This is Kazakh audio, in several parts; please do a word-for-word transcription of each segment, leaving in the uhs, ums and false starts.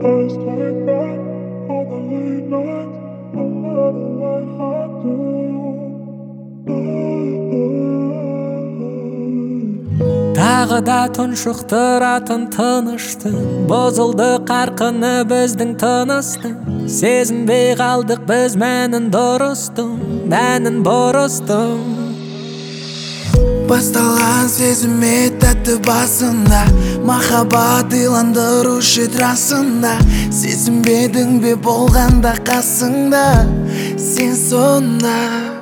Eyes tight back, all the late nights, I never went hard to. Тағы да тұншықтыратын тыныштың, бұзылды қарқыны біздің тыныстың. Сезінбей қалдық біз мәнін дұрыстың, мәнін бұрыстың. Басталған сезіме тәтті басында, махаббат иландырушы трасында. Сезінбедің бе болғанда қасыңда, сен сонда.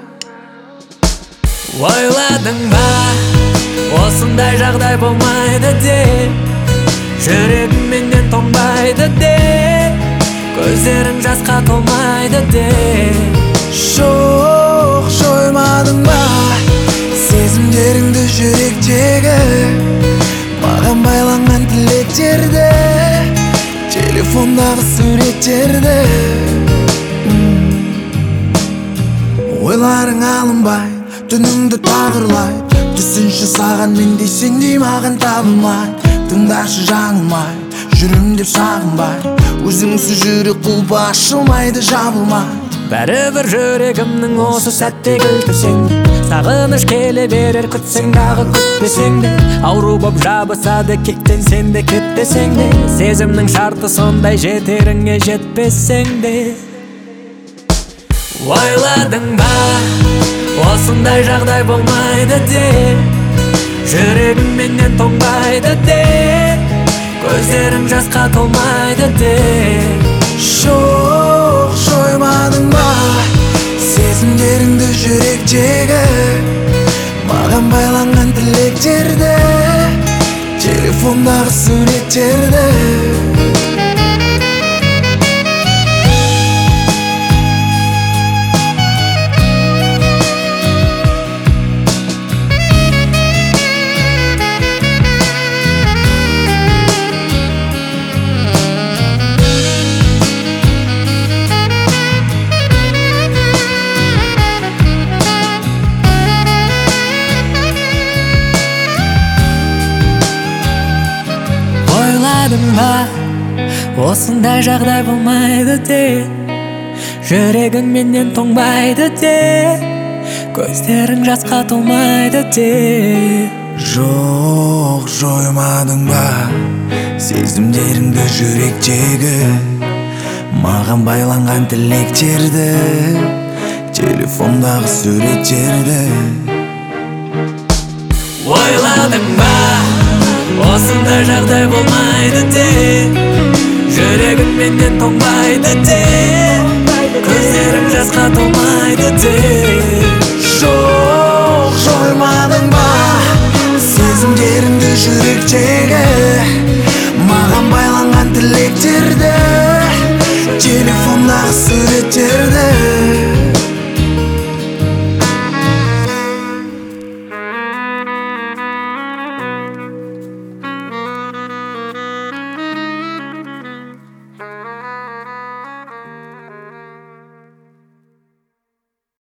Ойладың ба, осындай жағдай болмайды деп, жүрегім менен тоңбайды деп, көздерің жасқа толмайды деп. Жоқ, жоймадың ба сезімдеріңді жүректегі, маған байланған тілектерді, телефондағы суреттерді. Ойларың алынбай, түніңді тағырлай, түсінші саған мен дейсеңдей маған табылмай. Тыңдашы жаңылмай, жүрім деп сағынбай, өзіңсіз жүрек құлпы ашылмайды, жабылмай. Бәрібір жүрегімнің осы сәтте кілтісең де, сағыныш келе берер күтсең дағы күтпесең де, ауру боп жабысады кектенсең де кетпесең де, сезімнің шарты сондай жетеріңе жетпесең де. Ойладың ба, осындай жағдай болмайды деп, жүрегім менен тоңбайды деп, көздерім жасқа толмайды деп. Жоқ, жоймадың ба сезімдеріңді жүректегі, маған байланған тілектерді, телефондағы суреттерді. Ойладың ба, осындай жағдай болмайды деп, жүрегің менен тоңбайды деп, көздерің жасқа толмайды деп. Жоқ, жоймадың ба сезімдеріңді жүректегі, маған байланған тілектерді, телефондағы суреттерді. Ойладың ба, осындай жағдай болмайды деп, жүрегім менен тоңбайды деп, көздерім жасқа толмайды деп.